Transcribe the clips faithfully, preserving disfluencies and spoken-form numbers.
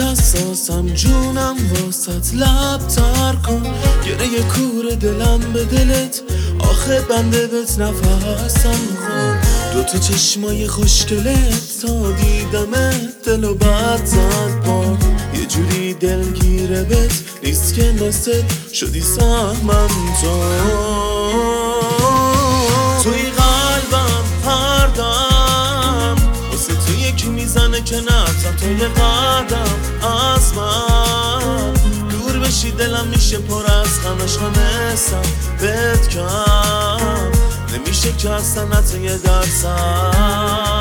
حساسم جونم واسط لب تر کن، گره کور دلم به دلت، آخه بنده بهت نفسم خون. دوتا چشمای خوشگلت تا دیدمت دلو بد زد بار، یه جوری دلگیره بت نیست که مثل شدی سهمم تو. توی قلبم هر دم واسه تو یکی میزنه که نرسم تو یه قدم از من دور بشی، دلم میشه پر از غمش همسم بهت کم نمیشه که اصلا حتی یه درسم.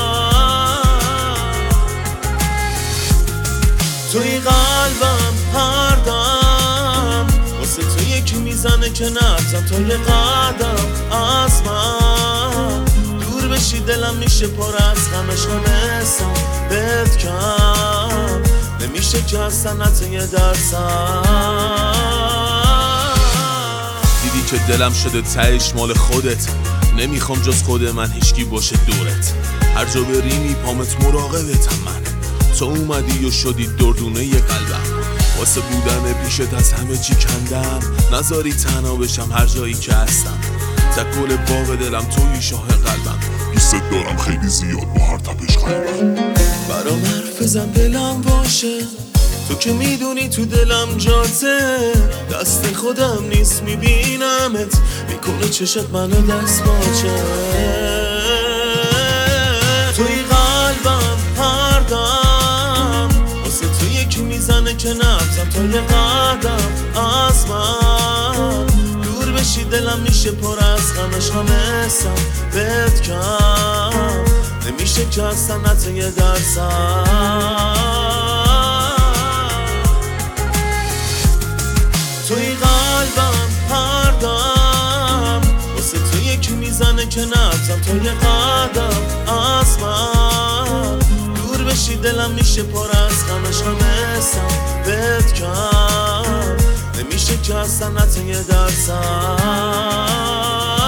توی قلبم هر دم واسه تو یکی میزنه که نرسم تو یه قدم از من دور بشی، دلم میشه پر از غمش همسم بهت کم نمیشه که اصلا حتی یه درسم. دیدی که دلم شده تهش مال خودت، نمیخوام جز خود من هیچکی باشه دورت، هر جا بری میپامت مراقبتم من، تو اومدی و شدی دردونه ی قلبم، واسه بودن پیشت از همه چی کندم، نذاری تنها بشم هر جایی که هستم، تکل باغ دلم توی شاه قلبم، دوست دارم خیلی زیاد با هر تپش قلبم. برام حرف بزن دلم باشه، تو که میدونی تو دلم جاته، دست خودم نیست میبینمت، میکنه چشت منو دست باچه. توی قلبم هر دم واسه تو یکی میزنه که نرسم تا یه قدم از من دور بشی، دلم میشه پر از غمش همسم بهت کم نمیشه که اصلا حتی یه درسم. توی قلبم هر دم واسه تو یکی میزنه که نرسم تا یه قدم از من دور بشی، دلم میشه پر از غمش همسم بهت کم نمیشه که اصلا حتی یه درسم.